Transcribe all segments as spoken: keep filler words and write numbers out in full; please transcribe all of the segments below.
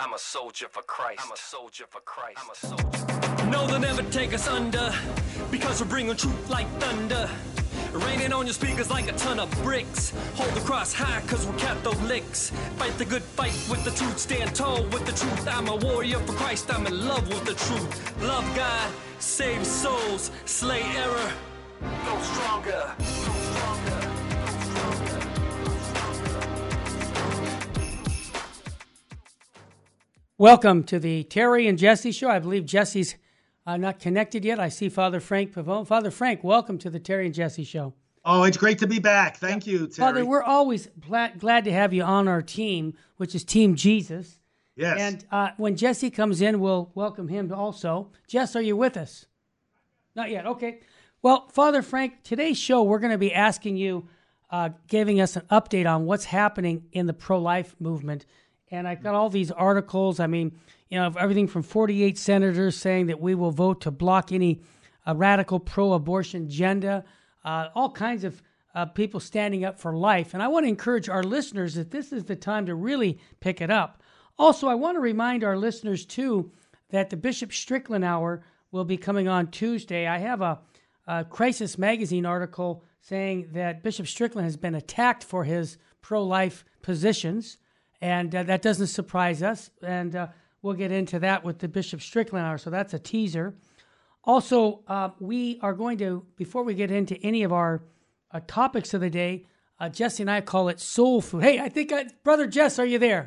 I'm a soldier for Christ. I'm a soldier for Christ. I'm a soldier. No, they'll never take us under, because we're bringing truth like thunder. Raining on your speakers like a ton of bricks. Hold the cross high, cause we're Catholics. Fight the good fight with the truth. Stand tall with the truth. I'm a warrior for Christ. I'm in love with the truth. Love God, save souls, slay error. Go stronger. Go stronger. Welcome to the Terry and Jesse Show. I believe Jesse's uh, not connected yet. I see Father Frank Pavone. Father Frank, welcome to the Terry and Jesse Show. Oh, it's great to be back. Thank you, Terry. Father, we're always glad, glad to have you on our team, which is Team Jesus. Yes. And uh, when Jesse comes in, we'll welcome him also. Jess, are you with us? Not yet. Okay. Well, Father Frank, today's show, we're going to be asking you, uh, giving us an update on what's happening in the pro-life movement. And I've got all these articles. I mean, you know, everything from forty-eight senators saying that we will vote to block any uh, radical pro-abortion agenda, uh, all kinds of uh, people standing up for life. And I want to encourage our listeners that this is the time to really pick it up. Also, I want to remind our listeners, too, that the Bishop Strickland Hour will be coming on Tuesday. I have a, a Crisis Magazine article saying that Bishop Strickland has been attacked for his pro-life positions. And uh, that doesn't surprise us. And uh, we'll get into that with the Bishop Strickland Hour. So that's a teaser. Also, uh, we are going to, before we get into any of our uh, topics of the day, uh, Jesse and I call it soul food. Hey, I think, I, Brother Jess, are you there?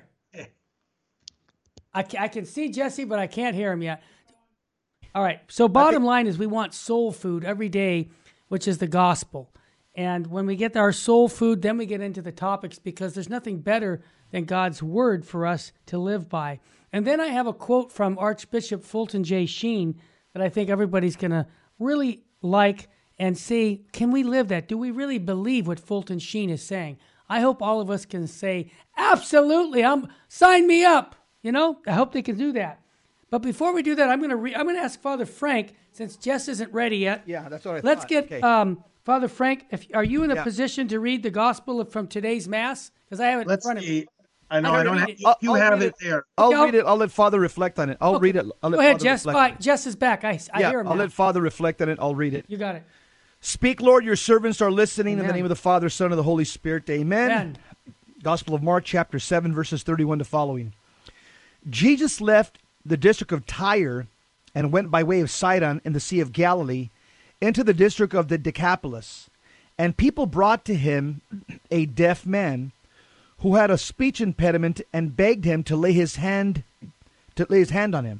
I, ca- I can see Jesse, but I can't hear him yet. All right. So bottom think- line is we want soul food every day, which is the gospel. And when we get our soul food, then we get into the topics, because there's nothing better than God's word for us to live by. And then I have a quote from Archbishop Fulton J. Sheen that I think everybody's going to really like and say, can we live that? Do we really believe what Fulton Sheen is saying? I hope all of us can say, absolutely, I'm sign me up. You know, I hope they can do that. But before we do that, I'm going to re- I'm going to ask Father Frank, since Jess isn't ready yet. Yeah, that's what I Let's thought. get Okay. um, Father Frank. If are you in a Yeah. position to read the gospel from today's mass? Because I have it Let's in front of me. see. I know I I don't don't have read it. you I'll have read it there. I'll Okay, I'll- read it. I'll let Father reflect on it. I'll Okay. read it. I'll let Go ahead, Father Jess. reflect Bye. on it. Jess is back. I, I yeah, hear him I'll now. let Father reflect on it. I'll read it. You got it. Speak, Lord, your servants are listening in Amen. the name of the Father, Son, and the Holy Spirit. Amen. Amen. Gospel of Mark, chapter seven, verses thirty-one to following. Jesus left the district of Tyre and went by way of Sidon in the Sea of Galilee into the district of the Decapolis. And people brought to him a deaf man who had a speech impediment and begged him to lay his hand to lay his hand on him.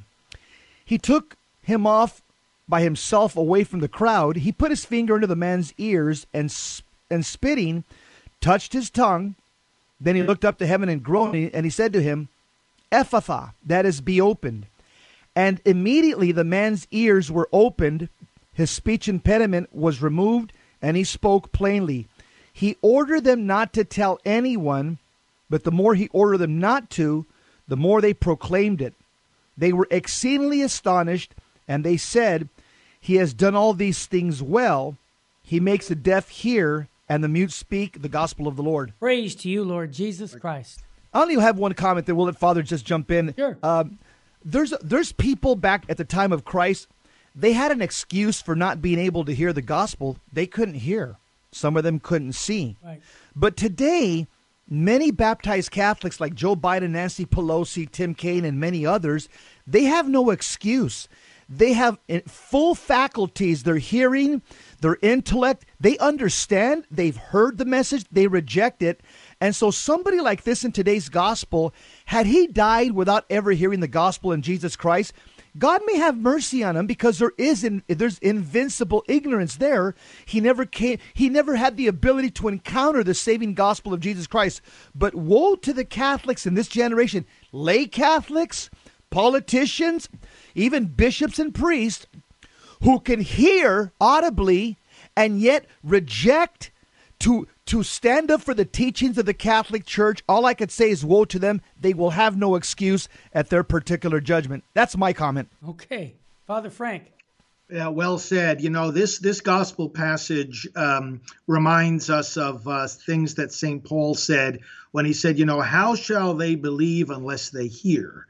He took him off by himself away from the crowd. He put his finger into the man's ears and and spitting, touched his tongue. Then he looked up to heaven and groaning, and he said to him, Ephphatha, that is, be opened. And immediately the man's ears were opened, his speech impediment was removed, and he spoke plainly. He ordered them not to tell anyone, but the more he ordered them not to, the more they proclaimed it. They were exceedingly astonished, and they said, He has done all these things well. He makes the deaf hear, and the mute speak the gospel of the Lord. Praise to you, Lord Jesus Christ. I only have one comment that we'll let Father just jump in. Sure. Um, there's there's people back at the time of Christ, they had an excuse for not being able to hear the gospel. They couldn't hear. Some of them couldn't see. Right. But today, many baptized Catholics like Joe Biden, Nancy Pelosi, Tim Kaine, and many others, they have no excuse. They have full faculties. Their hearing, their intellect, they understand. They've heard the message. They reject it. And so somebody like this in today's gospel, had he died without ever hearing the gospel in Jesus Christ, God may have mercy on him, because there is in, there's invincible ignorance there. He never came. He never had the ability to encounter the saving gospel of Jesus Christ. But woe to the Catholics in this generation, lay Catholics, politicians, even bishops and priests, who can hear audibly and yet reject to to stand up for the teachings of the Catholic Church. All I could say is woe to them. They will have no excuse at their particular judgment. That's my comment. Okay. Father Frank. Yeah, well said. You know, this this gospel passage um, reminds us of uh, things that Saint Paul said when he said, you know, how shall they believe unless they hear?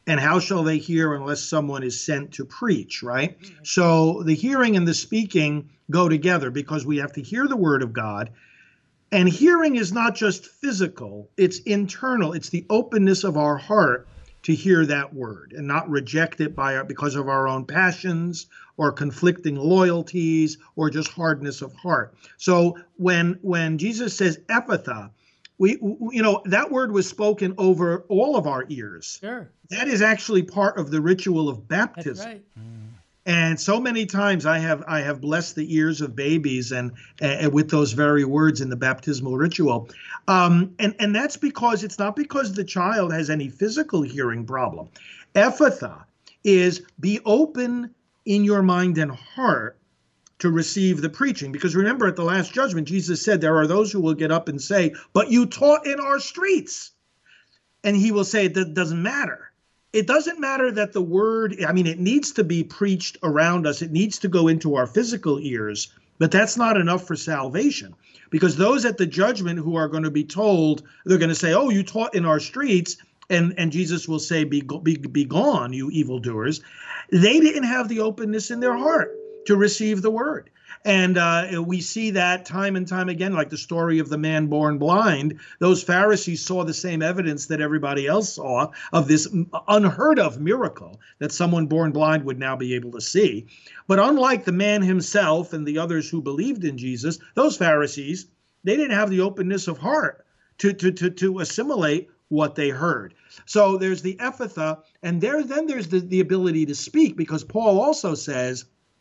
And how shall they hear unless someone is sent to preach, right? So the hearing and the speaking go together because we have to hear the word of God. And hearing is not just physical, it's internal. It's the openness of our heart to hear that word and not reject it by our, because of our own passions or conflicting loyalties or just hardness of heart. So when when Jesus says Ephphatha, we, you know, that word was spoken over all of our ears. Sure. That is actually part of the ritual of baptism. That's right. And so many times I have I have blessed the ears of babies and uh, with those very words in the baptismal ritual. Um, and, and that's because it's not because the child has any physical hearing problem. Ephphatha is be open in your mind and heart to receive the preaching. Because remember, at the last judgment, Jesus said, there are those who will get up and say, but you taught in our streets. And he will say, that doesn't matter. It doesn't matter that the word, I mean, it needs to be preached around us. It needs to go into our physical ears, but that's not enough for salvation. Because those at the judgment who are going to be told, they're going to say, oh, you taught in our streets. And, and Jesus will say, be, be, be gone, you evildoers. They didn't have the openness in their heart to receive the word. And uh, we see that time and time again, like the story of the man born blind. Those Pharisees saw the same evidence that everybody else saw of this unheard of miracle that someone born blind would now be able to see. But unlike the man himself and the others who believed in Jesus, those Pharisees, they didn't have the openness of heart to, to, to, to assimilate what they heard. So there's the Ephphatha, and there then there's the, the ability to speak, because Paul also says,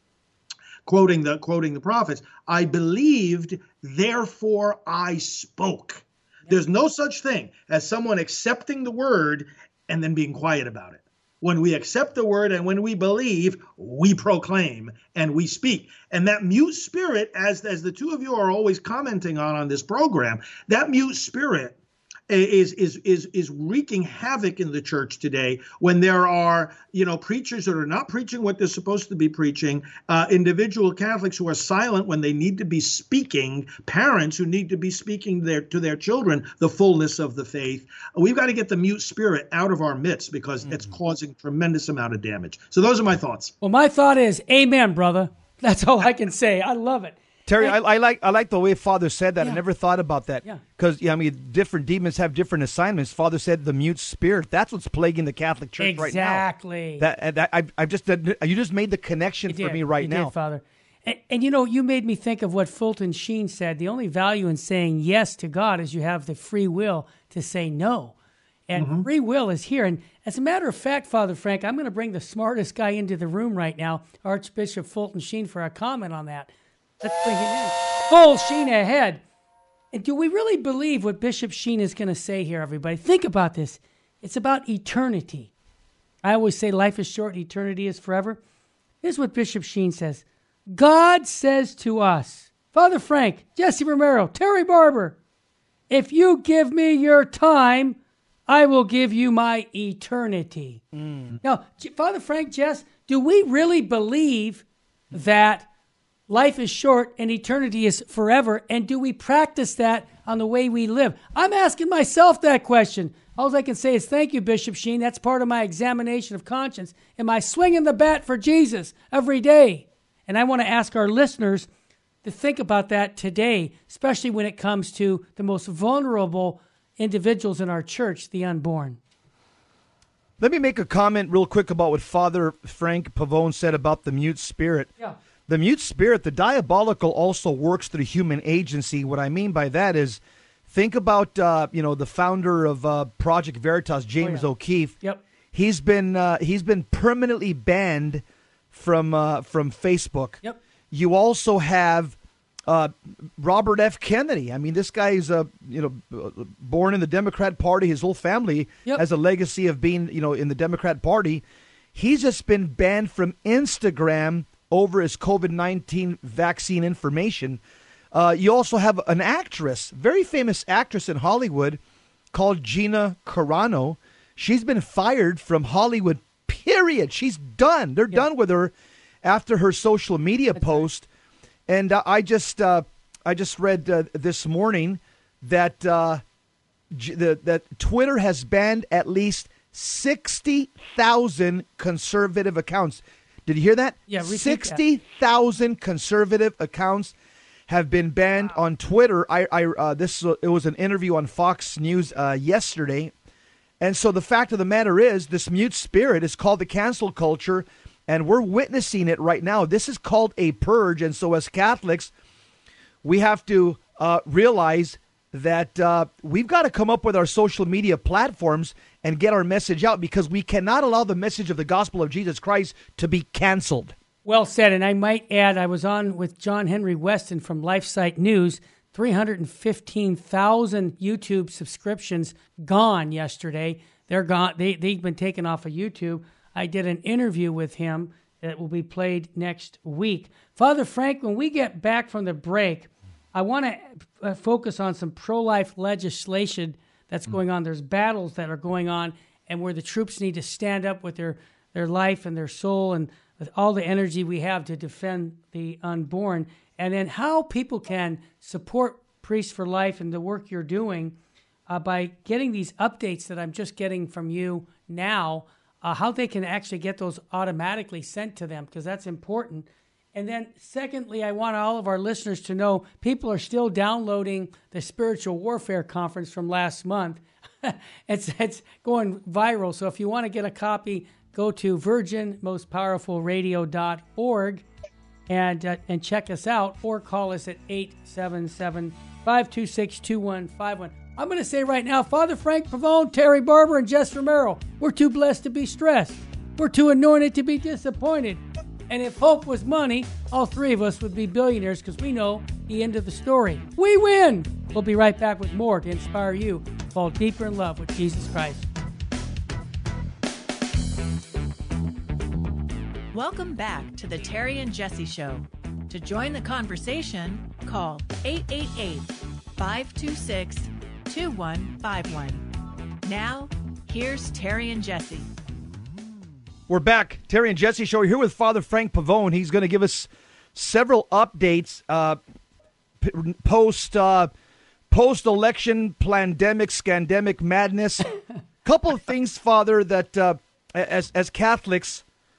quoting the quoting the prophets, I believed, therefore I spoke. There's no such thing as someone accepting the word and then being quiet about it. When we accept the word and when we believe, we proclaim and we speak. And that mute spirit, as, as the two of you are always commenting on on this program, that mute spirit is is is is wreaking havoc in the church today, when there are, you know, preachers that are not preaching what they're supposed to be preaching, uh, individual Catholics who are silent when they need to be speaking, parents who need to be speaking their to their children the fullness of the faith. We've got to get the mute spirit out of our midst, because mm-hmm. it's causing tremendous amount of damage. So those are my thoughts. Well, my thought is, amen, brother. That's all I can say. I love it. Terry, I, I like I like the way Father said that. Yeah. I never thought about that. Yeah. Because, yeah, I mean, different demons have different assignments. Father said the mute spirit. That's what's plaguing the Catholic Church exactly. right now. Exactly. That, that I've, I've just you just made the connection you for did. me right you now. Did, Father. And, and, you know, you made me think of what Fulton Sheen said. The only value in saying yes to God is you have the free will to say no. And mm-hmm. free will is here. And as a matter of fact, Father Frank, I'm going to bring the smartest guy into the room right now, Archbishop Fulton Sheen, for a comment on that. Let's bring him in. Full Sheen ahead. And do we really believe what Bishop Sheen is going to say here, everybody? Think about this. It's about eternity. I always say life is short, eternity is forever. Here's what Bishop Sheen says. God says to us, Father Frank, Jesse Romero, Terry Barber, if you give me your time, I will give you my eternity. Mm. Now, Father Frank, Jess, do we really believe that life is short and eternity is forever? And do we practice that on the way we live? I'm asking myself that question. All I can say is thank you, Bishop Sheen. That's part of my examination of conscience. Am I swinging the bat for Jesus every day? And I want to ask our listeners to think about that today, especially when it comes to the most vulnerable individuals in our church, the unborn. Let me make a comment real quick about what Father Frank Pavone said about the mute spirit. Yeah. The mute spirit, the diabolical, also works through human agency. What I mean by that is, think about uh, you know the founder of uh, Project Veritas, James oh, yeah. O'Keefe. Yep. He's been uh, he's been permanently banned from uh, from Facebook. Yep. You also have uh, Robert F. Kennedy. I mean, this guy is a you know born in the Democrat Party. His whole family yep. has a legacy of being you know in the Democrat Party. He's just been banned from Instagram over his COVID nineteen vaccine information. Uh, you also have an actress, very famous actress in Hollywood called Gina Carano. She's been fired from Hollywood, period. She's done. They're yeah. done with her after her social media That's post. Right. And uh, I just uh, I just read uh, this morning that uh, G- the, that Twitter has banned at least sixty thousand conservative accounts. Did you hear that? Yeah, repeat that. sixty thousand conservative accounts have been banned wow. on Twitter. I, I uh, this it was an interview on Fox News uh, yesterday. And so the fact of the matter is, this mute spirit is called the cancel culture, and we're witnessing it right now. This is called a purge. And so as Catholics, we have to uh, realize that uh, we've got to come up with our social media platforms and get our message out, because we cannot allow the message of the gospel of Jesus Christ to be canceled. Well said. And I might add, I was on with John Henry Weston from LifeSite News. three hundred fifteen thousand YouTube subscriptions gone yesterday. They're gone. They, they've been taken off of YouTube. I did an interview with him that will be played next week. Father Frank, when we get back from the break, I want to uh, focus on some pro-life legislation that's going on. There's battles that are going on, and where the troops need to stand up with their, their life and their soul and with all the energy we have to defend the unborn. And then how people can support Priests for Life and the work you're doing uh, by getting these updates that I'm just getting from you now, uh, how they can actually get those automatically sent to them, because that's important. And then secondly, I want all of our listeners to know people are still downloading the Spiritual Warfare Conference from last month. it's, it's going viral. So if you want to get a copy, go to virgin most powerful radio dot org. And uh, and check us out, or call us at eight seven seven, five two six, two one five one. I'm going to say right now, Father Frank Pavone, Terry Barber, and Jess Romero, we're too blessed to be stressed. We're too anointed to be disappointed. And if hope was money, all three of us would be billionaires, because we know the end of the story. We win! We'll be right back with more to inspire you to fall deeper in love with Jesus Christ. Welcome back to the Terry and Jesse Show. To join the conversation, call eight eight eight, five two six, two one five one. Now, here's Terry and Jesse. We're back. Terry and Jesse Show. We're here with Father Frank Pavone. He's going to give us several updates uh, p- post uh, post-election pandemic, scandemic madness. Couple of things, Father, that uh, as as Catholics,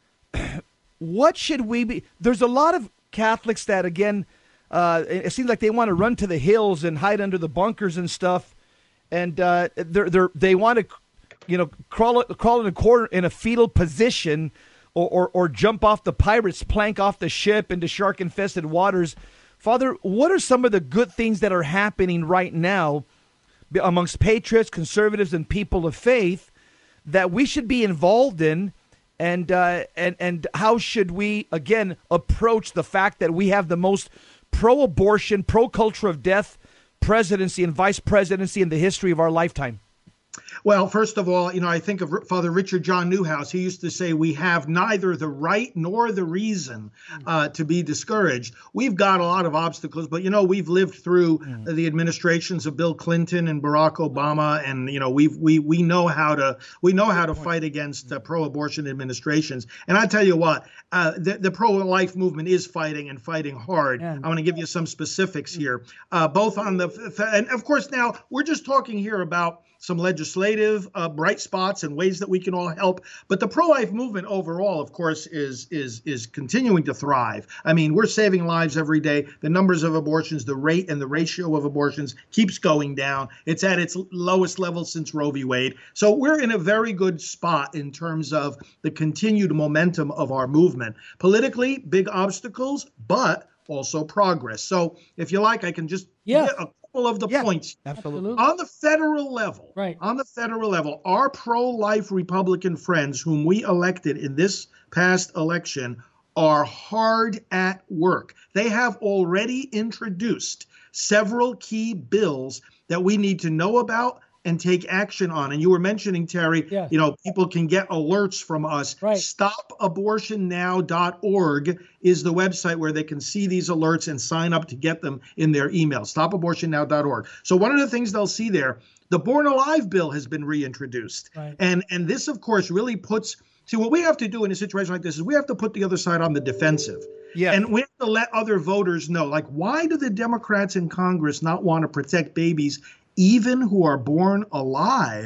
what should we be? There's a lot of Catholics that, again, uh, it seems like they want to run to the hills and hide under the bunkers and stuff, and uh, they're, they're, they want to, you know, crawl crawl in a corner in a fetal position, or, or or jump off the pirate's plank off the ship into shark-infested waters. Father, what are some of the good things that are happening right now amongst patriots, conservatives, and people of faith that we should be involved in? And uh, and and how should we, again, approach the fact that we have the most pro-abortion, pro-culture of death presidency and vice presidency in the history of our lifetime? Well, first of all, you know, I think of Father Richard John Newhouse. He used to say, we have neither the right nor the reason uh, to be discouraged. We've got a lot of obstacles, but, you know, we've lived through mm. the administrations of Bill Clinton and Barack Obama. And, you know, we've, we we know how to we know how to fight against uh, pro-abortion administrations. And I tell you what, uh, the, the pro-life movement is fighting and fighting hard. Yeah. I want to give you some specifics here, uh, both on the and of course, now we're just talking here about some legislative uh, bright spots and ways that we can all help. But the pro-life movement overall, of course, is is is continuing to thrive. I mean, we're saving lives every day. The numbers of abortions, the rate and the ratio of abortions keeps going down. It's at its lowest level since Roe v. Wade. So we're in a very good spot in terms of the continued momentum of our movement. Politically, big obstacles, but also progress. So if you like, I can just yeah. get a of the yeah, points. Absolutely. On the federal level, right. on the federal level, our pro-life Republican friends whom we elected in this past election are hard at work. They have already introduced several key bills that we need to know about and take action on. And you were mentioning, Terry, yeah. you know, people can get alerts from us. Right. stop abortion now dot org is the website where they can see these alerts and sign up to get them in their email, stop abortion now dot org. So one of the things they'll see there, the Born Alive bill has been reintroduced. Right. And, and this, of course, really puts, see, what we have to do in a situation like this is we have to put the other side on the defensive. Yeah. And we have to let other voters know, like, why do the Democrats in Congress not want to protect babies even who are born alive,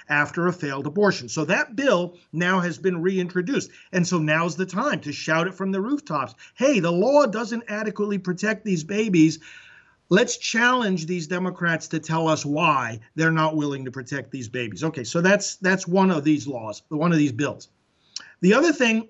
after a failed abortion. So that bill now has been reintroduced. And so now's the time to shout it from the rooftops. Hey, the law doesn't adequately protect these babies. Let's challenge these Democrats to tell us why they're not willing to protect these babies. Okay, so that's that's one of these laws, one of these bills. The other thing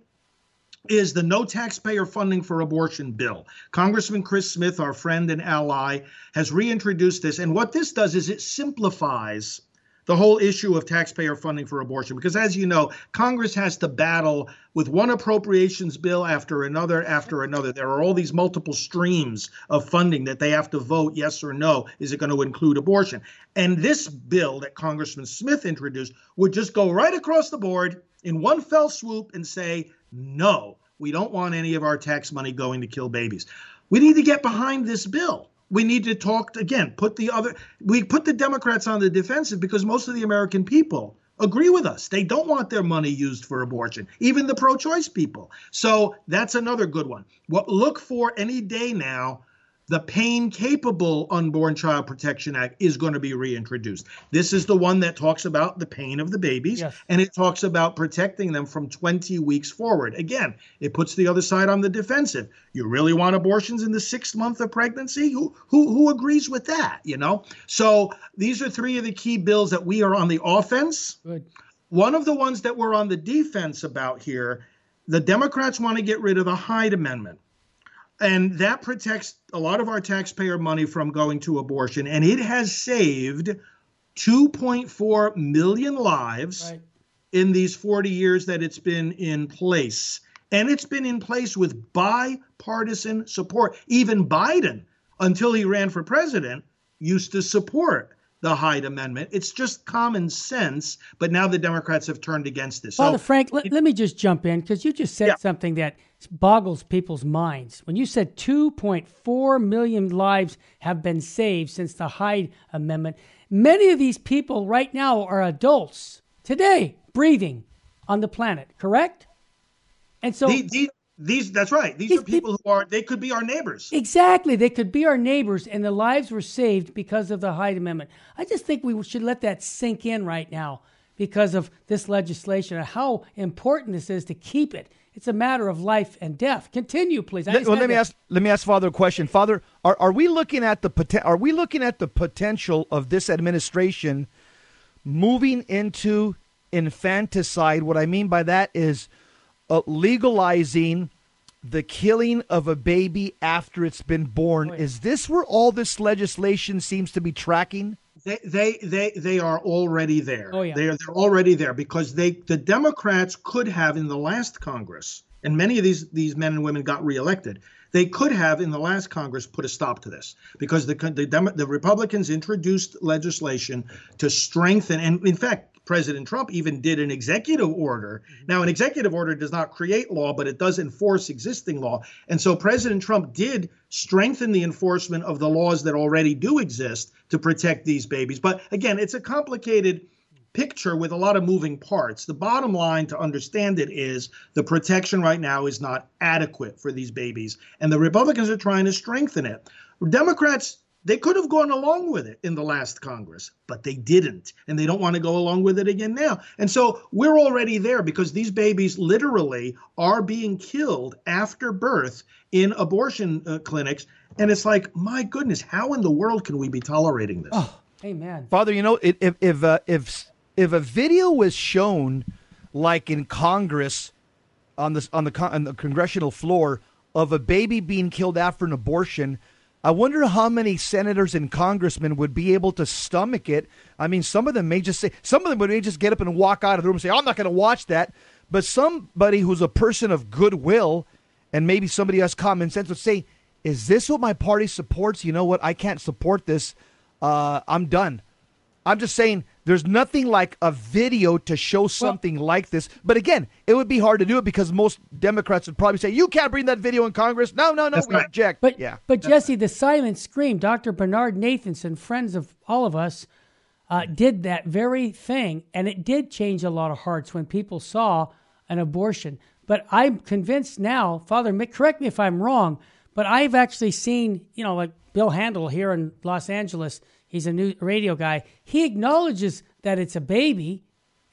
is the no taxpayer funding for abortion bill. Congressman Chris Smith, our friend and ally, has reintroduced this. And what this does is it simplifies the whole issue of taxpayer funding for abortion. Because as you know, Congress has to battle with one appropriations bill after another after another. There are all these multiple streams of funding that they have to vote yes or no. Is it going to include abortion? And this bill that Congressman Smith introduced would just go right across the board in one fell swoop and say, no, we don't want any of our tax money going to kill babies. We need to get behind this bill. We need to talk, again, put the other, we put the Democrats on the defensive because most of the American people agree with us. They don't want their money used for abortion, even the pro-choice people. So that's another good one. What look for any day now, the Pain-Capable Unborn Child Protection Act is going to be reintroduced. This is the one that talks about the pain of the babies, yes. And it talks about protecting them from twenty weeks forward. Again, it puts the other side on the defensive. You really want abortions in the sixth month of pregnancy? Who who who agrees with that, you know? So these are three of the key bills that we are on the offense. Good. One of the ones that we're on the defense about here, the Democrats want to get rid of the Hyde Amendment. And that protects a lot of our taxpayer money from going to abortion. And it has saved two point four million lives right. in these forty years that it's been in place. And it's been in place with bipartisan support. Even Biden, until he ran for president, used to support the Hyde Amendment. It's just common sense, but now the Democrats have turned against this. Father so, Frank, let, let me just jump in, because you just said yeah. something that boggles people's minds. When you said two point four million lives have been saved since the Hyde Amendment, many of these people right now are adults today breathing on the planet, correct? And so... The, the, These, that's right. These, these are people, people who are, they could be our neighbors. Exactly. They could be our neighbors, and the lives were saved because of the Hyde Amendment. I just think we should let that sink in right now because of this legislation and how important this is to keep it. It's a matter of life and death. Continue, please. I Let, well, let me to... ask. Let me ask Father a question. Father, are, are we looking at the poten- Are we looking at the potential of this administration moving into infanticide? What I mean by that is Uh, legalizing the killing of a baby after it's been born. Right. Is this where all this legislation seems to be tracking? They they they, they are already there. Oh, yeah. They are they're already there because they the Democrats could have in the last Congress, and many of these these men and women got reelected. They could have in the last Congress put a stop to this because the the, Demo, the Republicans introduced legislation to strengthen, and in fact, President Trump even did an executive order. Now, an executive order does not create law, but it does enforce existing law. And so President Trump did strengthen the enforcement of the laws that already do exist to protect these babies. But again, it's a complicated picture with a lot of moving parts. The bottom line to understand it is the protection right now is not adequate for these babies. And the Republicans are trying to strengthen it. Democrats, they could have gone along with it in the last Congress, but they didn't. And they don't want to go along with it again now. And so we're already there because these babies literally are being killed after birth in abortion uh, clinics. And it's like, my goodness, how in the world can we be tolerating this? Oh, amen. Father, you know, if if uh, if if a video was shown like in Congress on this on the con- on the congressional floor of a baby being killed after an abortion, I wonder how many senators and congressmen would be able to stomach it. I mean, some of them may just say, some of them would may just get up and walk out of the room and say, I'm not going to watch that. But somebody who's a person of goodwill and maybe somebody who has common sense would say, is this what my party supports? You know what? I can't support this. Uh, I'm done. I'm just saying there's nothing like a video to show something well, like this. But again, it would be hard to do it because most Democrats would probably say, you can't bring that video in Congress. No, no, no, we right. object. But, yeah, but Jesse, right. the silent scream, Doctor Bernard Nathanson, friends of all of us, uh, did that very thing. And it did change a lot of hearts when people saw an abortion. But I'm convinced now, Father, correct me if I'm wrong, but I've actually seen, you know, like Bill Handel here in Los Angeles, he's a new radio guy. He acknowledges that it's a baby,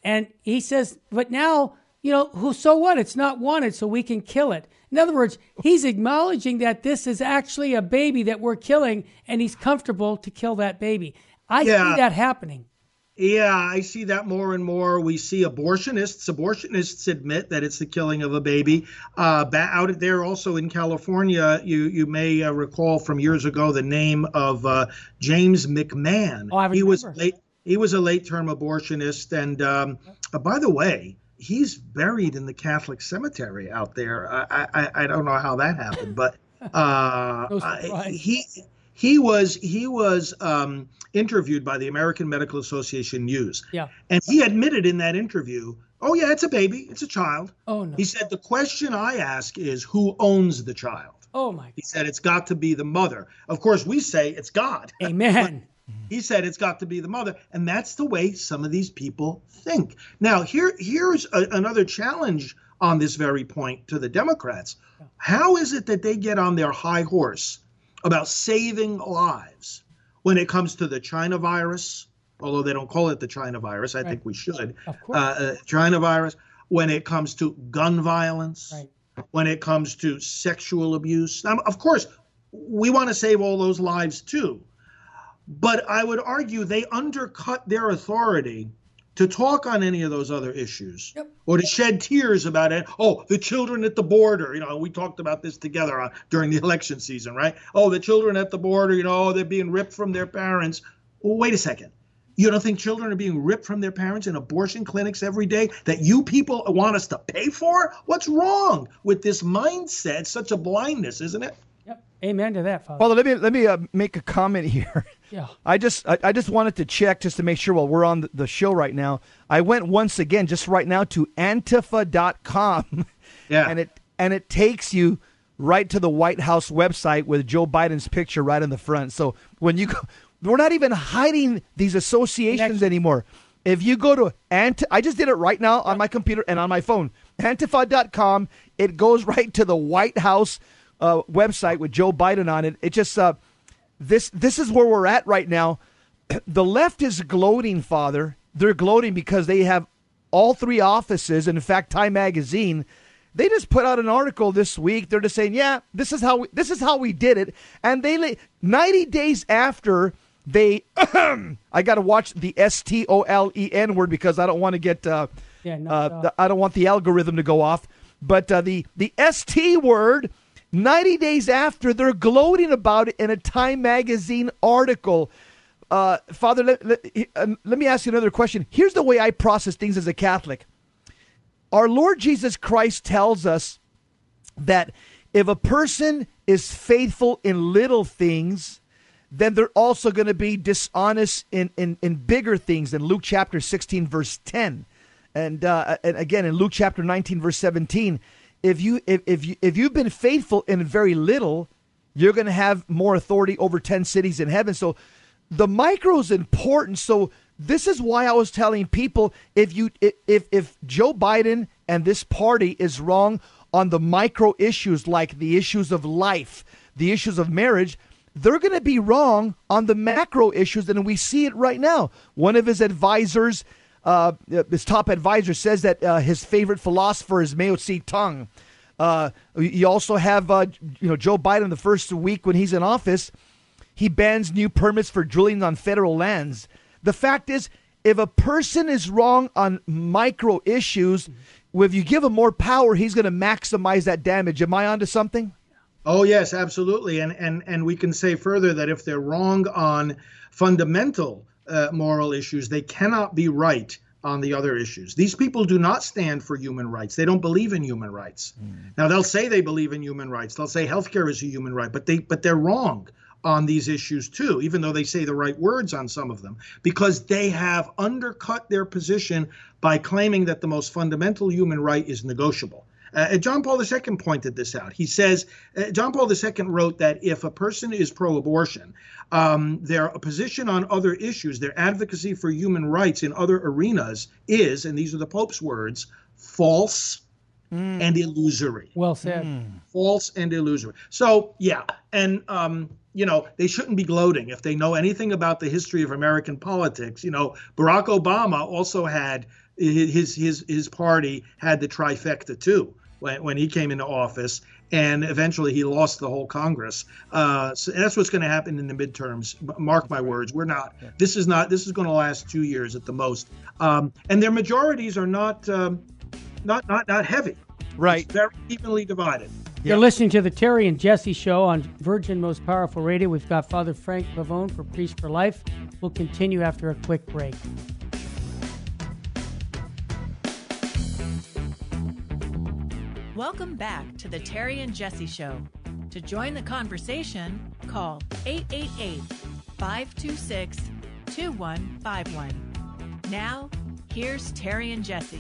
And he says, but now, you know, who? So what? It's not wanted, so we can kill it. In other words, he's acknowledging that this is actually a baby that we're killing, and he's comfortable to kill that baby. I Yeah. see that happening. Yeah, I see that more and more. We see abortionists. Abortionists admit that it's the killing of a baby. Uh, ba- out there also in California, you you may uh, recall from years ago the name of uh, James McMahon. Oh, I he was remember. late. He was a late-term abortionist, and um, uh, by the way, he's buried in the Catholic cemetery out there. I I, I don't know how that happened, but uh, No I- surprise. he he was he was um, interviewed by the American Medical Association News. Yeah. And he admitted in that interview, oh, yeah, it's a baby. It's a child. Oh, no. He said, the question I ask is who owns the child? Oh, my He said, it's got to be the mother. Of course, we say it's God. God. Amen. He said, it's got to be the mother. And that's the way some of these people think. Now, here, here's a, another challenge on this very point to the Democrats. How is it that they get on their high horse about saving lives when it comes to the China virus, although they don't call it the China virus, I Right. think we should. Of course. Uh, uh, China virus, when it comes to gun violence, Right. when it comes to sexual abuse. Now, of course, we want to save all those lives too. But I would argue they undercut their authority to talk on any of those other issues, Yep. or to shed tears about it. Oh, the children at the border. You know, we talked about this together on, during the election season, right? Oh, the children at the border, you know, they're being ripped from their parents. Well, wait a second. You don't think children are being ripped from their parents in abortion clinics every day that you people want us to pay for? What's wrong with this mindset? Such a blindness, isn't it? Yep. Amen to that, Father. Father, let me let me uh, make a comment here. Yeah. I just I, I just wanted to check just to make sure while we're on the, the show right now. I went once again just right now to antifa dot com. Yeah. And it and it takes you right to the White House website with Joe Biden's picture right in the front. So when you go, we're not even hiding these associations Connection. anymore. If you go to anti, I just did it right now on my computer and on my phone, antifa dot com, it goes right to the White House uh, website with Joe Biden on it. It just uh, this this is where we're at right now. The left is gloating, Father. They're gloating because they have all three offices. And in fact, Time Magazine, they just put out an article this week. They're just saying, yeah, this is how we, this is how we did it. And they la- ninety days after they, I got to watch the S T O L E N word because I don't want to get, uh, Yeah, no, uh, no. the, I don't want the algorithm to go off. But uh, the the S T word, ninety days after, they're gloating about it in a Time Magazine article. Uh, Father, let, let, uh, let me ask you another question. Here's the way I process things as a Catholic. Our Lord Jesus Christ tells us that if a person is faithful in little things, then they're also going to be dishonest in, in, in bigger things in Luke chapter sixteen, verse ten. And, uh, and again, in Luke chapter nineteen, verse seventeen, if, you, if, if, you, if you've been faithful in very little, you're going to have more authority over ten cities in heaven. So the micro is important. So this is why I was telling people, if you if if Joe Biden and this party is wrong on the micro issues like the issues of life, the issues of marriage, they're going to be wrong on the macro issues, and we see it right now. One of his advisors, uh, his top advisor, says that uh, his favorite philosopher is Mao Zedong. Uh, you also have uh, you know Joe Biden the first week when he's in office. He bans new permits for drilling on federal lands. The fact is, if a person is wrong on micro issues, if you give him more power, he's going to maximize that damage. Am I onto something? Oh, yes, absolutely. And and and we can say further that if they're wrong on fundamental uh, moral issues, they cannot be right on the other issues. These people do not stand for human rights. They don't believe in human rights. Mm. Now, they'll say they believe in human rights. They'll say healthcare is a human right, but they but they're wrong on these issues too, even though they say the right words on some of them, because they have undercut their position by claiming that the most fundamental human right is negotiable. Uh, John Paul the Second pointed this out. He says, uh, John Paul the Second wrote that if a person is pro-abortion, um, their position on other issues, their advocacy for human rights in other arenas is, and these are the Pope's words, false mm. and illusory. Well said. Mm. False and illusory. So, yeah, and um, you know, they shouldn't be gloating. If they know anything about the history of American politics, you know, Barack Obama also had his his his party had the trifecta too when, when he came into office, and eventually he lost the whole Congress. Uh, so that's what's going to happen in the midterms. Mark my words. We're not. This is not. This is going to last two years at the most. Um, and their majorities are not um, not not not heavy. Right. It's very evenly divided. You're listening to the Terry and Jesse Show on Virgin Most Powerful Radio. We've got Father Frank Pavone for Priest for Life. We'll continue after a quick break. Welcome back to the Terry and Jesse Show. To join the conversation, call eight eight eight, five two six, two one five one. Now, here's Terry and Jesse.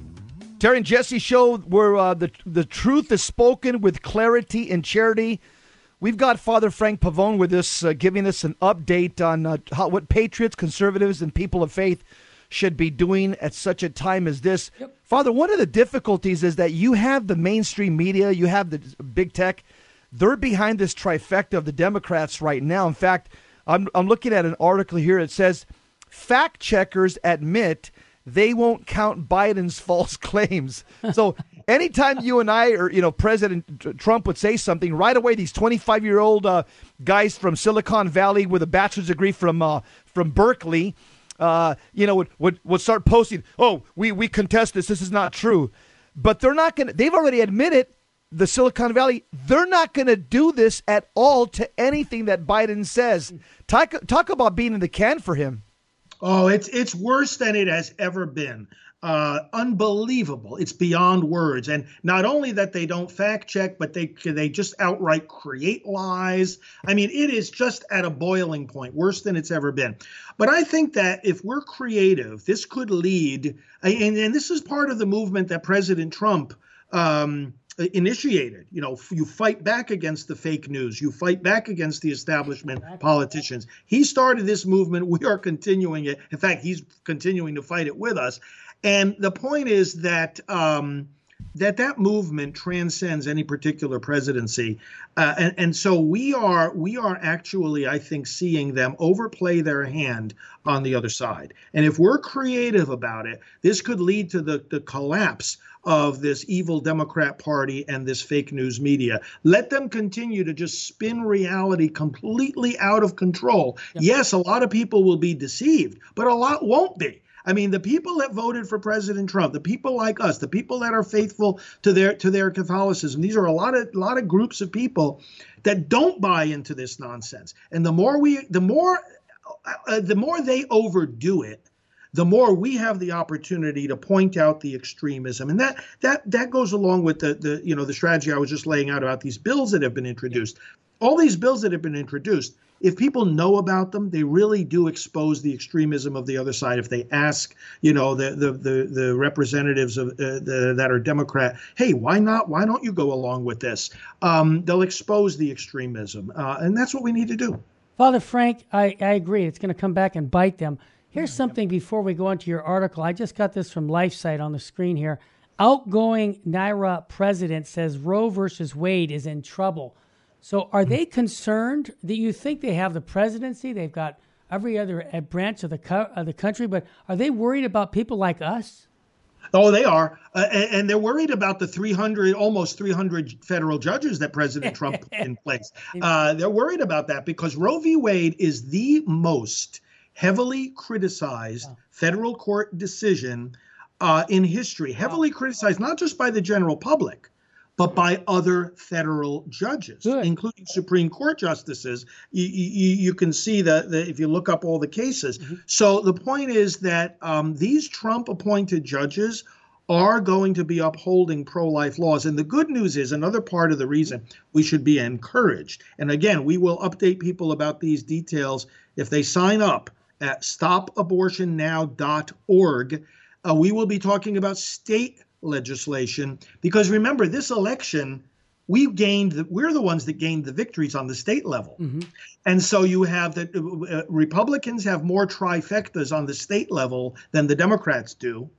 Terry and Jesse Show, where uh, the the truth is spoken with clarity and charity. We've got Father Frank Pavone with us, uh, giving us an update on uh, how, what patriots, conservatives, and people of faith should be doing at such a time as this. Yep. Father, one of the difficulties is that you have the mainstream media, you have the big tech. They're behind this trifecta of the Democrats right now. In fact, I'm, I'm looking at an article here. It says, fact checkers admit they won't count Biden's false claims. So anytime you and I or, you know, President Trump would say something, right away these twenty-five-year-old uh, guys from Silicon Valley with a bachelor's degree from uh, from Berkeley, uh, you know, would, would would start posting, oh, we, we contest this. This is not true. But they're not going to, they've already admitted, the Silicon Valley, they're not going to do this at all to anything that Biden says. Talk, talk about being in the can for him. Oh, it's it's worse than it has ever been. Uh, unbelievable. It's beyond words. And not only that they don't fact check, but they they just outright create lies. I mean, it is just at a boiling point, worse than it's ever been. But I think that if we're creative, this could lead, and, and this is part of the movement that President Trump um, initiated. You know, you fight back against the fake news. You fight back against the establishment politicians. He started this movement. We are continuing it. In fact, he's continuing to fight it with us. And the point is that um, that that movement transcends any particular presidency. Uh, and, and so we are we are actually, I think, seeing them overplay their hand on the other side. And if we're creative about it, this could lead to the, the collapse of this evil Democrat Party and this fake news media. Let them continue to just spin reality completely out of control. Yeah. Yes, a lot of people will be deceived, but a lot won't be. I mean, the people that voted for President Trump, the people like us, the people that are faithful to their to their Catholicism, these are a lot of a lot of groups of people that don't buy into this nonsense. And the more we, the more, uh, the more they overdo it, the more we have the opportunity to point out the extremism. And that that that goes along with the the you know the strategy I was just laying out about these bills that have been introduced. All these bills that have been introduced, if people know about them, they really do expose the extremism of the other side. If they ask, you know, the the the, the representatives of uh, the, that are Democrat, hey, why not? Why don't you go along with this? Um, they'll expose the extremism, uh, and that's what we need to do. Father Frank, I, I agree. It's going to come back and bite them. Here's something before we go into your article. I just got this from LifeSite on the screen here. Outgoing Naira president says Roe versus Wade is in trouble. So are they concerned that you think they have the presidency? They've got every other branch of the co- of the country, but are they worried about people like us? Oh, they are. Uh, and, and they're worried about the three hundred, almost three hundred federal judges that President Trump put in place. Uh, they're worried about that because Roe v. Wade is the most heavily criticized wow. federal court decision uh, in history, heavily wow. criticized not just by the general public, but by other federal judges, Good. including Supreme Court justices. You, you, you can see that if you look up all the cases. Mm-hmm. So the point is that um, these Trump-appointed judges are going to be upholding pro-life laws. And the good news is, another part of the reason we should be encouraged, and again, we will update people about these details if they sign up at stop abortion now dot org. Uh, we will be talking about state legislation, because remember, this election, we gained, the, we're the ones that gained the victories on the state level. Mm-hmm. And so you have that uh, Republicans have more trifectas on the state level than the Democrats do.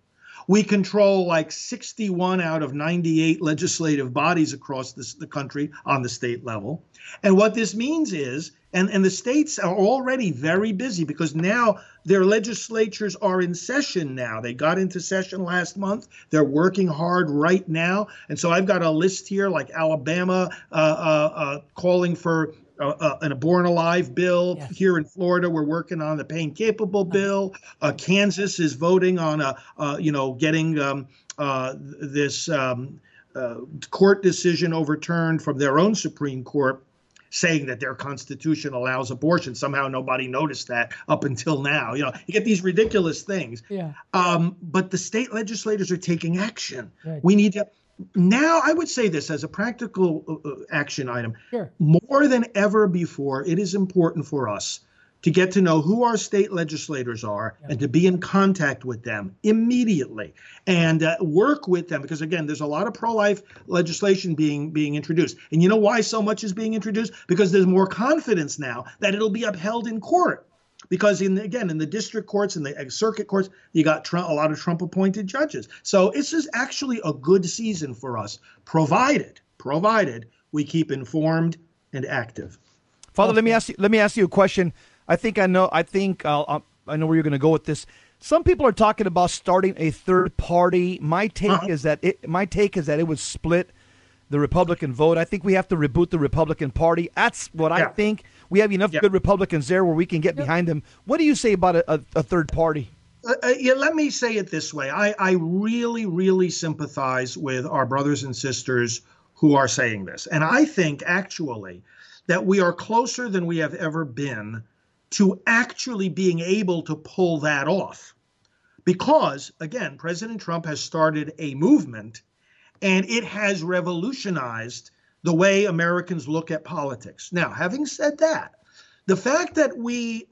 We control like sixty-one out of ninety-eight legislative bodies across this, the country on the state level. And what this means is, and, and the states are already very busy because now their legislatures are in session now. They got into session last month. They're working hard right now. And so I've got a list here like Alabama uh, uh, uh, calling for Uh, uh, an Born Alive bill. Yes. Here in Florida, we're working on the pain capable bill. Uh, Kansas is voting on a, uh, you know, getting um, uh, this um, uh, court decision overturned from their own Supreme Court, saying that their Constitution allows abortion. Somehow nobody noticed that up until now. You know, you get these ridiculous things. Yeah. Um, but the state legislators are taking action. Good. We need to. Now, I would say this as a practical uh, action item. Sure. More than ever before, it is important for us to get to know who our state legislators are yeah. and to be in contact with them immediately and uh, work with them. Because, again, there's a lot of pro-life legislation being being introduced. And you know why so much is being introduced? Because there's more confidence now that it'll be upheld in court. Because, in the, again, in the district courts and the circuit courts, you got Trump, a lot of Trump-appointed judges. So this is actually a good season for us, provided, provided we keep informed and active. Father, let me ask you. Let me ask you a question. I think I know. I think uh, I know where you're going to go with this. Some people are talking about starting a third party. My take uh-huh. is that it. My take is that it would split the Republican vote. I think we have to reboot the Republican Party. That's what yeah. I think. We have enough yeah. good Republicans there where we can get yeah. behind them. What do you say about a, a, a third party? Uh, uh, yeah, let me say it this way. I, I really, really sympathize with our brothers and sisters who are saying this. And I think, actually, that we are closer than we have ever been to actually being able to pull that off. Because, again, President Trump has started a movement, and it has revolutionized the way Americans look at politics. Now, having said that, the fact that we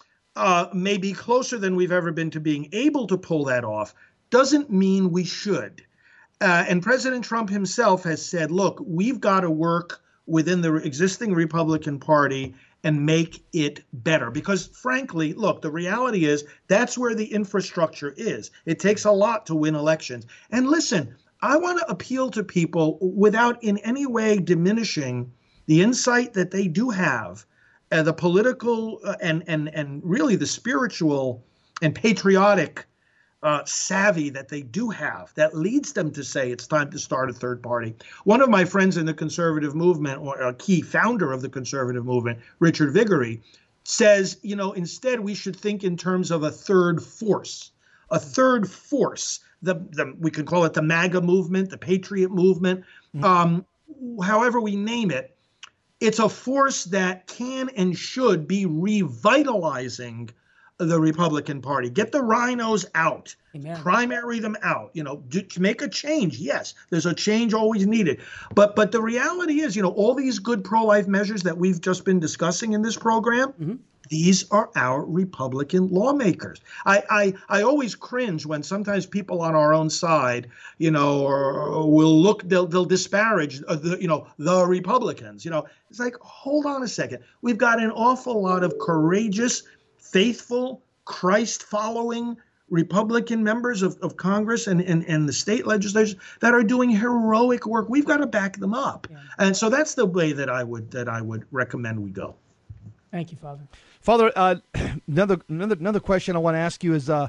uh, may be closer than we've ever been to being able to pull that off doesn't mean we should. Uh, and President Trump himself has said, look, we've got to work within the existing Republican Party and make it better. Because frankly, look, the reality is that's where the infrastructure is. It takes a lot to win elections. And listen, I want to appeal to people without in any way diminishing the insight that they do have, uh, the political uh, and, and, and really the spiritual and patriotic uh, savvy that they do have that leads them to say it's time to start a third party. One of my friends in the conservative movement, or a key founder of the conservative movement, Richard Viguerie, says, you know, instead we should think in terms of a third force, a third force. The, the we can call it the MAGA movement, the Patriot movement, mm-hmm. um, however we name it. It's a force that can and should be revitalizing the Republican Party. Get the rhinos out, Amen. Primary them out, you know, do, to make a change. Yes, there's a change always needed. But but the reality is, you know, all these good pro-life measures that we've just been discussing in this program, mm-hmm. these are our Republican lawmakers. I, I I always cringe when sometimes people on our own side, you know, or, or will look, they'll they'll disparage the, you know, the Republicans. You know, it's like, hold on a second. We've got an awful lot of courageous, faithful, Christ-following Republican members of, of Congress and, and, and the state legislatures that are doing heroic work. We've got to back them up. Yeah. And so that's the way that I would that I would recommend we go. Thank you, Father. Father, uh, another another another question I want to ask you is, uh,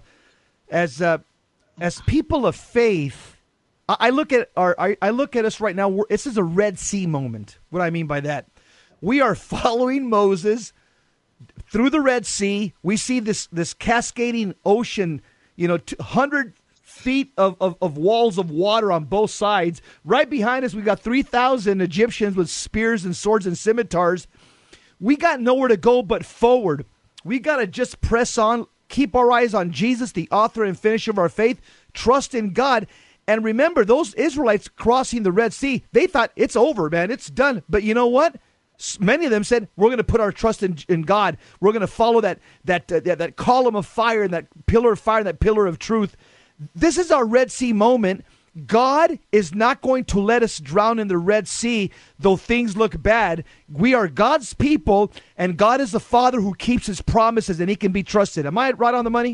as uh, as people of faith, I, I look at our I, I look at us right now. We're, this is a Red Sea moment. What do I mean by that? We are following Moses through the Red Sea. We see this this cascading ocean, you know, two hundred feet of, of, of walls of water on both sides. Right behind us, we got three thousand Egyptians with spears and swords and scimitars. We got nowhere to go but forward. We got to just press on, keep our eyes on Jesus, the author and finisher of our faith, trust in God. And remember, those Israelites crossing the Red Sea, they thought it's over, man, it's done. But you know what? Many of them said, we're going to put our trust in, in God. We're going to follow that that, uh, that that column of fire and that pillar of fire and that pillar of truth. This is our Red Sea moment. God is not going to let us drown in the Red Sea, though things look bad. We are God's people, and God is the Father who keeps his promises, and he can be trusted. Am I right on the money?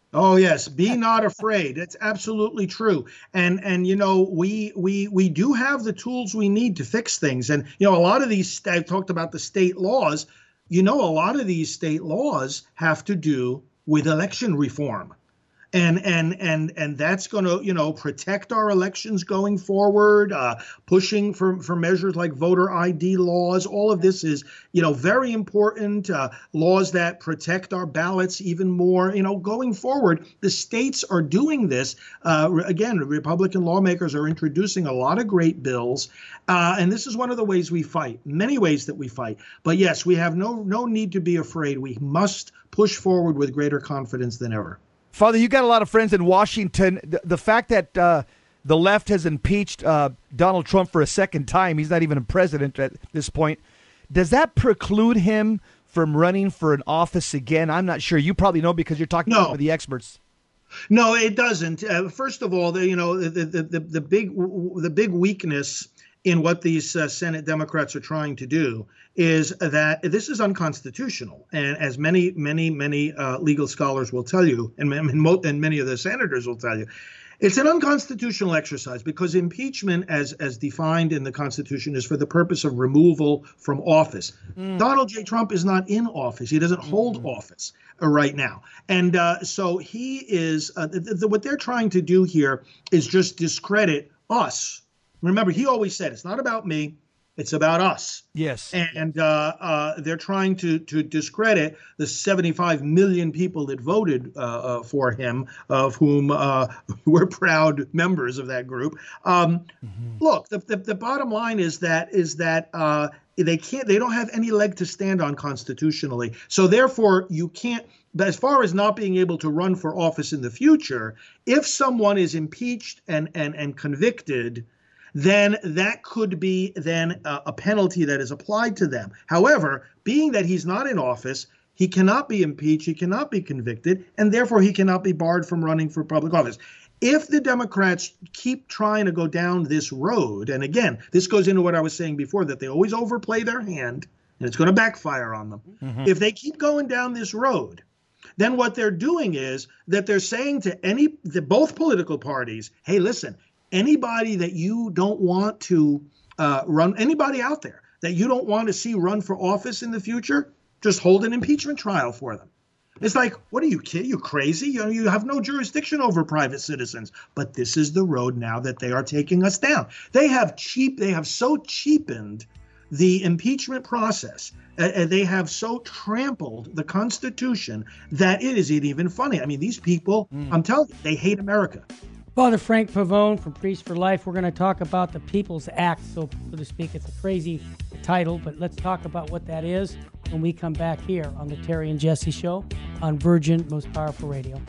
Oh yes, be not afraid. That's absolutely true. And and you know, we we we do have the tools we need to fix things. And you know, a lot of these, I've talked about the state laws. You know, a lot of these state laws have to do with election reform. And and and and that's going to, you know, protect our elections going forward, uh, pushing for, for measures like voter I D laws. All of this is, you know, very important. Uh, laws that protect our ballots even more. You know, going forward, the states are doing this. Uh, again, Republican lawmakers are introducing a lot of great bills. Uh, and this is one of the ways we fight, many ways that we fight. But yes, we have no no need to be afraid. We must push forward with greater confidence than ever. Father, you got a lot of friends in Washington. The, the fact that uh, the left has impeached uh, Donald Trump for a second time, he's not even a president at this point, does that preclude him from running for an office again? I'm not sure. You probably know because you're talking no. to the experts. No, it doesn't. Uh, first of all, the, you know, the, the, the, the, big, the big weakness in what these uh, Senate Democrats are trying to do is that this is unconstitutional. And as many, many, many uh, legal scholars will tell you, and, and, and many of the senators will tell you, it's an unconstitutional exercise because impeachment, as as defined in the Constitution, is for the purpose of removal from office. Mm. Donald J. Trump is not in office. He doesn't hold mm. office uh, right now. And uh, so he is, uh, the, the, what they're trying to do here is just discredit us. Remember, he always said, it's not about me, it's about us. Yes. And uh, uh, they're trying to to discredit the seventy-five million people that voted uh, uh, for him, of whom uh, we're proud members of that group. Um, mm-hmm. Look, the, the the bottom line is that is that uh, they can't, they don't have any leg to stand on constitutionally. So therefore, you can't. But as far as not being able to run for office in the future, if someone is impeached and and and convicted, then that could be then a, a penalty that is applied to them. However, being that he's not in office, he cannot be impeached, he cannot be convicted, and therefore he cannot be barred from running for public office. If the Democrats keep trying to go down this road, and again, this goes into what I was saying before, that they always overplay their hand, and it's going to backfire on them. Mm-hmm. If they keep going down this road, then what they're doing is that they're saying to any, the, both political parties, hey, listen, anybody that you don't want to uh, run, anybody out there that you don't want to see run for office in the future, just hold an impeachment trial for them. It's like, what are you, kid? You crazy? You know, you have no jurisdiction over private citizens. But this is the road now that they are taking us down. They have cheap, they have so cheapened the impeachment process, and uh, they have so trampled the Constitution that it isn't even funny. I mean, these people, mm. I'm telling you, they hate America. Father Frank Pavone from Priest for Life. We're going to talk about the People's Act, so, so to speak. It's a crazy title, but let's talk about what that is when we come back here on the Terry and Jesse Show on Virgin Most Powerful Radio.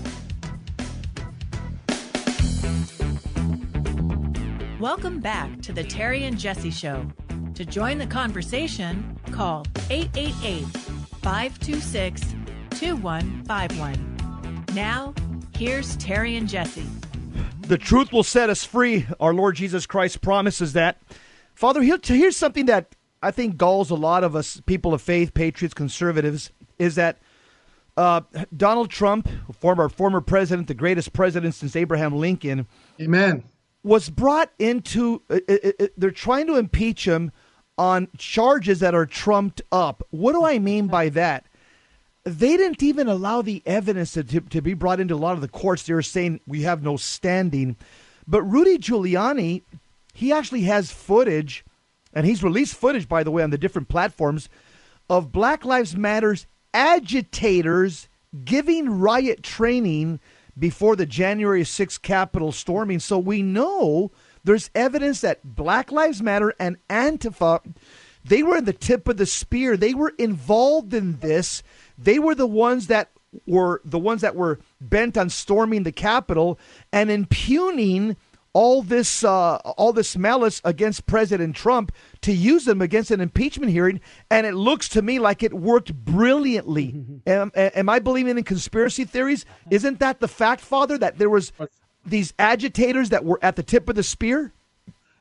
Welcome back to the Terry and Jesse Show. To join the conversation, call eight eight eight, five two six, two one five one. Now, here's Terry and Jesse. The truth will set us free. Our Lord Jesus Christ promises that. Father, here's something that I think galls a lot of us, people of faith, patriots, conservatives, is that uh, Donald Trump, former former president, the greatest president since Abraham Lincoln, amen, was brought into, uh, uh, they're trying to impeach him on charges that are trumped up. What do I mean by that? They didn't even allow the evidence to, to, to be brought into a lot of the courts. They were saying we have no standing. But Rudy Giuliani, he actually has footage, and he's released footage, by the way, on the different platforms, of Black Lives Matter's agitators giving riot training before the January sixth Capitol storming. So we know there's evidence that Black Lives Matter and Antifa, they were in the tip of the spear. They were involved in this. They were the ones that were the ones that were bent on storming the Capitol and impugning all this uh, all this malice against President Trump to use them against an impeachment hearing. And it looks to me like it worked brilliantly. Mm-hmm. Am, am I believing in conspiracy theories? Isn't that the fact, Father, that there was these agitators that were at the tip of the spear?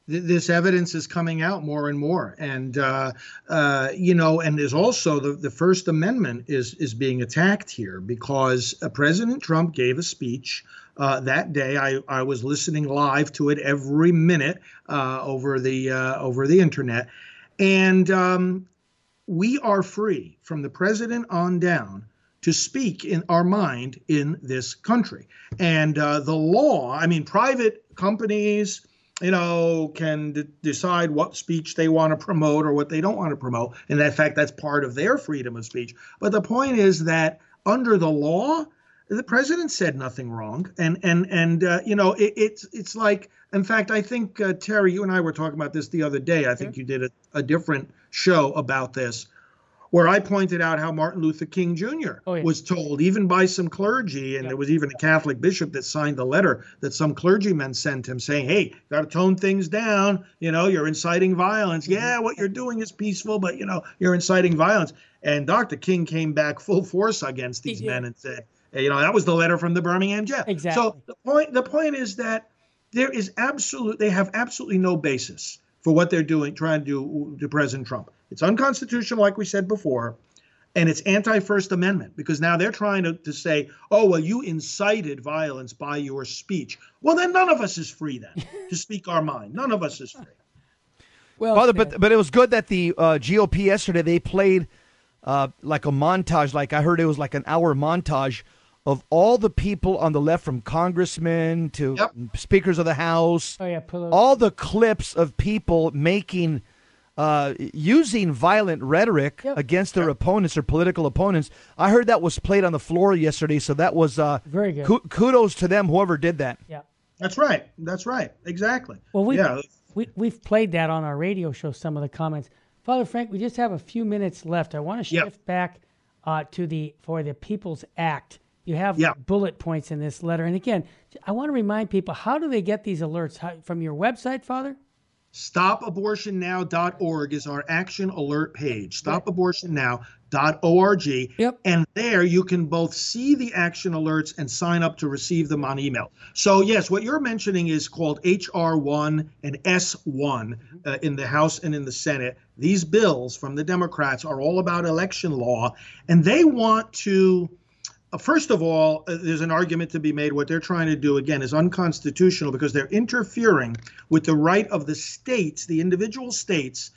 th- this evidence is coming out more and more. And, uh, uh, you know, and there's also the, the First Amendment is, is being attacked here because uh, President Trump gave a speech uh, that day. I, I was listening live to it every minute uh, over the uh, over the internet. And um, we are free from the president on down to speak in our mind in this country. And uh, the law, I mean, private companies, you know, can d- decide what speech they want to promote or what they don't want to promote. And in fact, that's part of their freedom of speech. But the point is that under the law, the president said nothing wrong. And, and, and uh, you know, it, it's it's like, in fact, I think, uh, Terry, you and I were talking about this the other day. I think you did a, a different show about this, where I pointed out how Martin Luther King Junior Oh, yeah. was told, even by some clergy, and yeah. there was even a Catholic bishop that signed the letter that some clergymen sent him saying, hey, got to tone things down. You know, you're inciting violence. Mm-hmm. Yeah, what you're doing is peaceful, but, you know, you're inciting violence. And Doctor King came back full force against these men and said, hey, you know, that was the letter from the Birmingham jail. Exactly. So the point, the point is that there is absolute, they have absolutely no basis for what they're doing, trying to do to President Trump. It's unconstitutional, like we said before, and it's anti-First Amendment, because now they're trying to, to say, oh, well, you incited violence by your speech. Well, then none of us is free then to speak our mind. None of us is free. Well, Father, but but it was good that the uh, G O P yesterday, they played uh, like a montage, like I heard it was like an hour montage of all the people on the left, from congressmen to yep. speakers of the House, oh, yeah, all the clips of people making Uh, using violent rhetoric yep. against their yep. opponents or political opponents. I heard that was played on the floor yesterday, so that was uh, very good. Ku- kudos to them, whoever did that. Yeah, that's right. That's right. Exactly. Well, we yeah. we we've played that on our radio show. Some of the comments, Father Frank. We just have a few minutes left. I want to shift yep. back uh, to the for the People's Act. You have yep. bullet points in this letter, and again, I want to remind people: how do they get these alerts? How, from your website, Father? stop abortion now dot org is our action alert page, stop abortion now dot org. Yep. And there you can both see the action alerts and sign up to receive them on email. So, yes, what you're mentioning is called H R one and S one uh, in the House and in the Senate. These bills from the Democrats are all about election law, and they want to First of all, uh, there's an argument to be made. What they're trying to do, again, is unconstitutional because they're interfering with the right of the states, the individual states,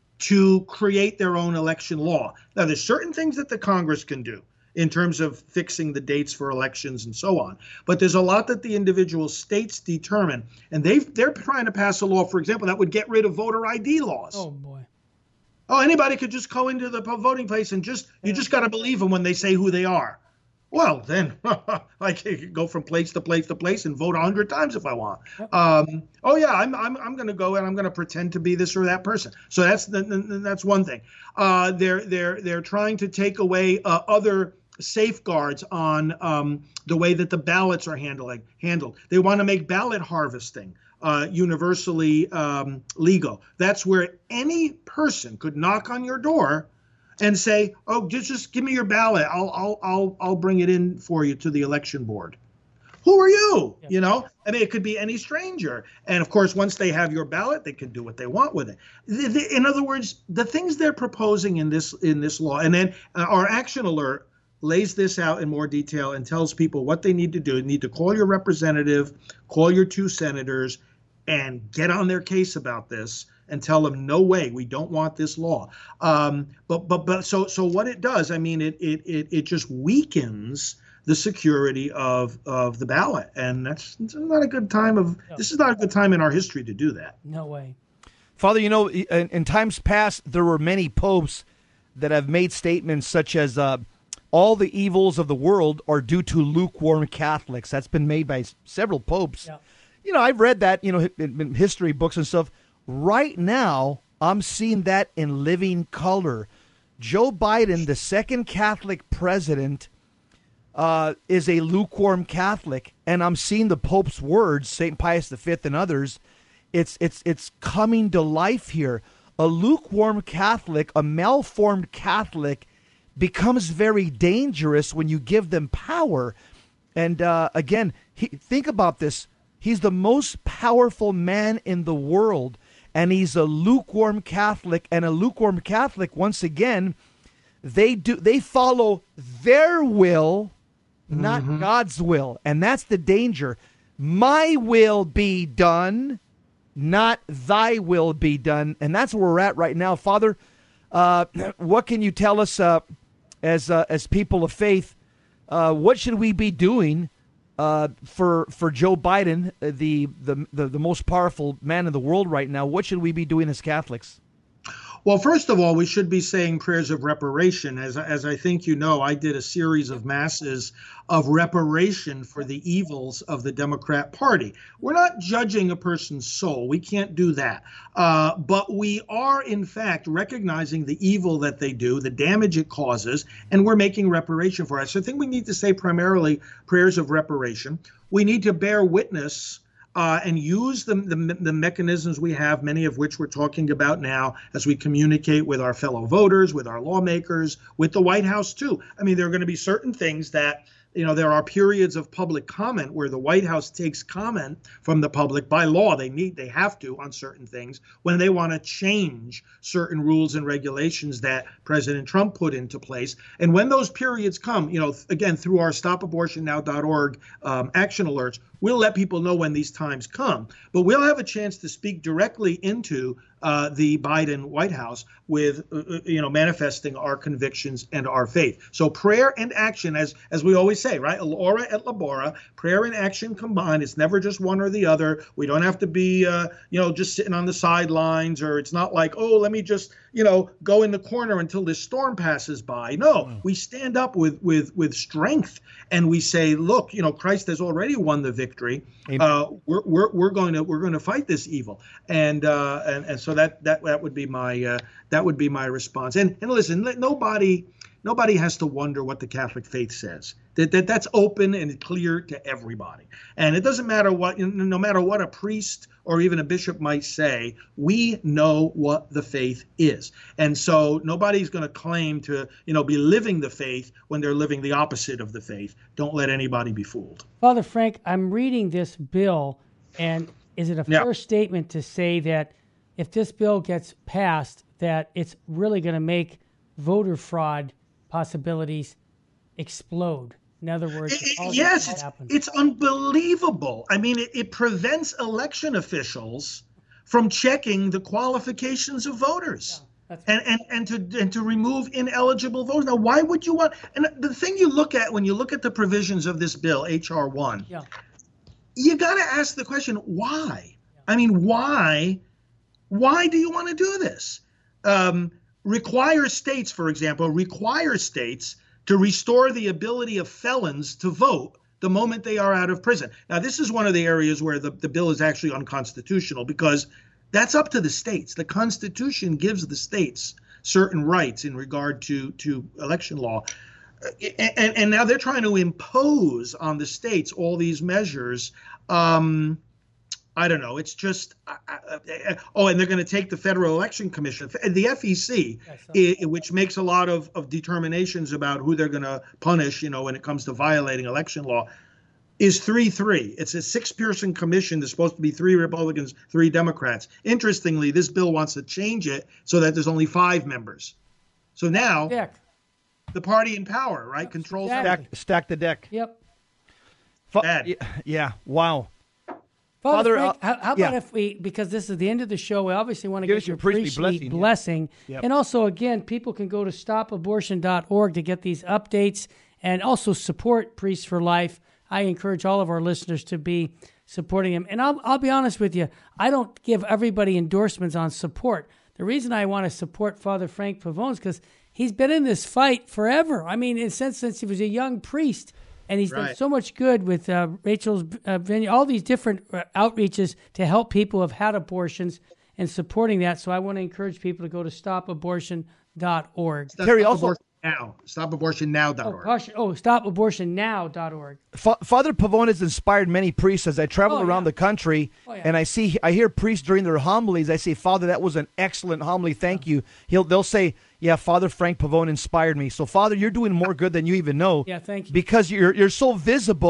to create their own election law. Now, there's certain things that the Congress can do in terms of fixing the dates for elections and so on. But there's a lot that the individual states determine. And they've, they're trying to pass a law, for example, that would get rid of voter I D laws. Oh, boy. Oh, anybody could just go into the voting place and just, you just got to believe them when they say who they are. Well, then I can go from place to place to place and vote a hundred times if I want. Um, oh yeah, I'm I'm I'm going to go and I'm going to pretend to be this or that person. So that's the, the, that's one thing. Uh, they're they're they're trying to take away uh, other safeguards on um, the way that the ballots are handling handled. They want to make ballot harvesting uh, universally um, legal. That's where any person could knock on your door and say, "Oh, just just give me your ballot. I'll I'll I'll I'll bring it in for you to the election board." Who are you? Yeah. You know, I mean, it could be any stranger. And of course, once they have your ballot, they can do what they want with it. The, the, in other words, the things they're proposing in this in this law, and then uh, our action alert lays this out in more detail and tells people what they need to do. You need to call your representative, call your two senators, and get on their case about this. And tell them, no way, we don't want this law. Um, but but but so so what it does, I mean, it it it, it just weakens the security of of the ballot, and that's not a good time of. No. This is not a good time in our history to do that. No way, Father. You know, in, in times past, there were many popes that have made statements such as, uh, "All the evils of the world are due to lukewarm Catholics." That's been made by several popes. Yeah. You know, I've read that. You know, in, in history books and stuff. Right now, I'm seeing that in living color. Joe Biden, the second Catholic president, uh, is a lukewarm Catholic, and I'm seeing the Pope's words, Saint Pius the Fifth and others. It's it's it's coming to life here. A lukewarm Catholic, a malformed Catholic, becomes very dangerous when you give them power. And uh, again, he, think about this. He's the most powerful man in the world. and he's a lukewarm Catholic. And a lukewarm Catholic, once again, they do they follow their will, not mm-hmm. God's will. And that's the danger. My will be done, not thy will be done. And that's where we're at right now. Father, uh, what can you tell us uh, as uh, as people of faith? Uh, what should we be doing uh, for for Joe Biden, the, the the the most powerful man in the world right now? What should we be doing as Catholics? Well, first of all, we should be saying prayers of reparation. As, as I think you know, I did a series of masses of reparation for the evils of the Democrat Party. We're not judging a person's soul. We can't do that. Uh, but we are, in fact, recognizing the evil that they do, the damage it causes, and we're making reparation for it. So I think we need to say primarily prayers of reparation. We need to bear witness Uh, and use the, the the mechanisms we have, many of which we're talking about now, as we communicate with our fellow voters, with our lawmakers, with the White House, too. I mean, there are going to be certain things that, you know, there are periods of public comment where the White House takes comment from the public by law. They need, they have to on certain things when they want to change certain rules and regulations that President Trump put into place. And when those periods come, you know, again, through our stop abortion now dot org um, action alerts, we'll let people know when these times come. But we'll have a chance to speak directly into uh, the Biden White House with, uh, you know, manifesting our convictions and our faith. So prayer and action, as as we always say, right? Ora et labora, prayer and action combined. It's never just one or the other. We don't have to be, uh, you know, just sitting on the sidelines, or it's not like, oh, let me just, you know, go in the corner until this storm passes by. No, wow. We stand up with with with strength and we say, look, you know, Christ has already won the victory. Uh, we're, we're we're going to we're going to fight this evil, and uh, and and so that that that would be my uh, that would be my response. And and listen, nobody nobody has to wonder what the Catholic faith says. That, that that's open and clear to everybody. And it doesn't matter what, no matter what a priest or even a bishop might say, we know what the faith is. And so nobody's going to claim to, you know, be living the faith when they're living the opposite of the faith. Don't let anybody be fooled. Father Frank, I'm reading this bill, and is it a fair yeah. statement to say that if this bill gets passed, that it's really going to make voter fraud possibilities explode? In other words, it, yes, it's, it's unbelievable. I mean, it, it prevents election officials from checking the qualifications of voters yeah, and, and, and to and to remove ineligible voters. Now, why would you want? And the thing you look at when you look at the provisions of this bill, H R one, yeah. you got to ask the question, why? Yeah. I mean, why? Why do you want to do this? Um, require states, for example, require states to restore the ability of felons to vote the moment they are out of prison. Now, this is one of the areas where the, the bill is actually unconstitutional, because that's up to the states. The Constitution gives the states certain rights in regard to, to election law. And, and now they're trying to impose on the states all these measures. Um, I don't know. It's just, uh, uh, oh, and they're going to take the Federal Election Commission, the F E C, yes, I, which makes a lot of, of determinations about who they're going to punish, you know, when it comes to violating election law, is three three. It's a six-person commission. There's supposed to be three Republicans, three Democrats. Interestingly, this bill wants to change it so that there's only five members. So now deck. the party in power, right, controls stack, stack the deck. Yep. Bad. Yeah. Wow. Father, Father Frank, uh, how, how about yeah. if we, because this is the end of the show, we obviously want to Give get your priestly priestly blessing. blessing. Yeah. Yep. And also, again, people can go to stop abortion dot org to get these updates and also support Priests for Life. I encourage all of our listeners to be supporting him. And I'll, I'll be honest with you, I don't give everybody endorsements on support. The reason I want to support Father Frank Pavone is because he's been in this fight forever. I mean, in a sense, since he was a young priest. And he's right. done so much good with uh, Rachel's uh, Vineyard, all these different uh, outreaches to help people who have had abortions and supporting that. So I want to encourage people to go to stop abortion dot org. Terry, also now, stop abortion now dot org. Oh, oh stop abortion now dot org. Fa- Father Pavone has inspired many priests as I travel oh, around yeah. the country, oh, yeah. and I see, I hear priests during their homilies. I say, Father, that was an excellent homily. Thank yeah. you. He'll, they'll say, yeah, Father Frank Pavone inspired me. So, Father, you're doing more good than you even know. Yeah, thank you. Because you're you're so visible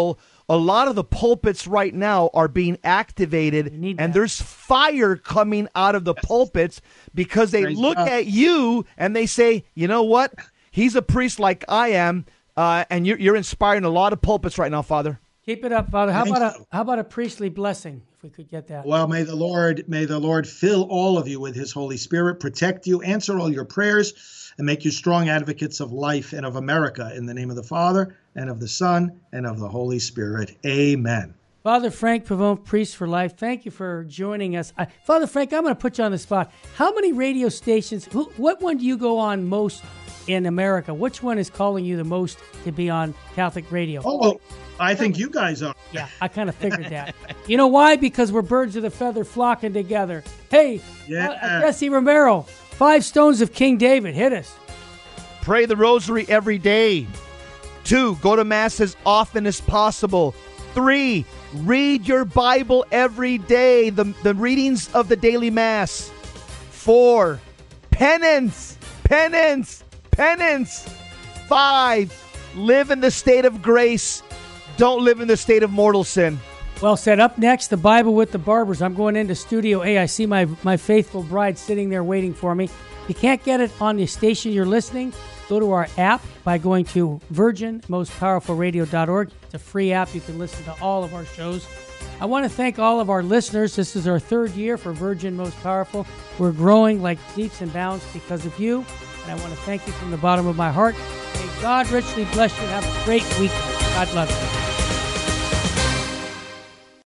a lot of the pulpits right now are being activated, and that. there's fire coming out of the pulpits because they Praise look God. at you and they say, you know what? He's a priest like I am, uh, and you're, you're inspiring a lot of pulpits right now, Father. Keep it up, Father. How Thank about a you. how about a priestly blessing, if we could get that? Well, may the Lord, may the Lord fill all of you with his Holy Spirit, protect you, answer all your prayers, and make you strong advocates of life and of America. In the name of the Father, and of the Son, and of the Holy Spirit. Amen. Father Frank Pavone, Priest for Life, thank you for joining us. I, Father Frank, I'm going to put you on the spot. How many radio stations, who, what one do you go on most in America? Which one is calling you the most to be on Catholic radio? Oh, I think you guys are. Yeah, I kind of figured that. You know why? Because we're birds of the feather flocking together. Hey, Yeah. uh, Jesse Romero, Five Stones of King David, hit us. Pray the rosary every day. Two, go to Mass as often as possible. Three, read your Bible every day, the, the readings of the daily Mass. Four, penance, penance, penance. Five, live in the state of grace. Don't live in the state of mortal sin. Well said. Up next, the Bible with the Barbers. I'm going into Studio A. I see my, my faithful bride sitting there waiting for me. If you can't get it on the station you're listening, go to our app by going to virgin most powerful radio dot org. It's a free app. You can listen to all of our shows. I want to thank all of our listeners. This is our third year for Virgin Most Powerful. We're growing like leaps and bounds because of you, and I want to thank you from the bottom of my heart. May God richly bless you and have a great week. God love you.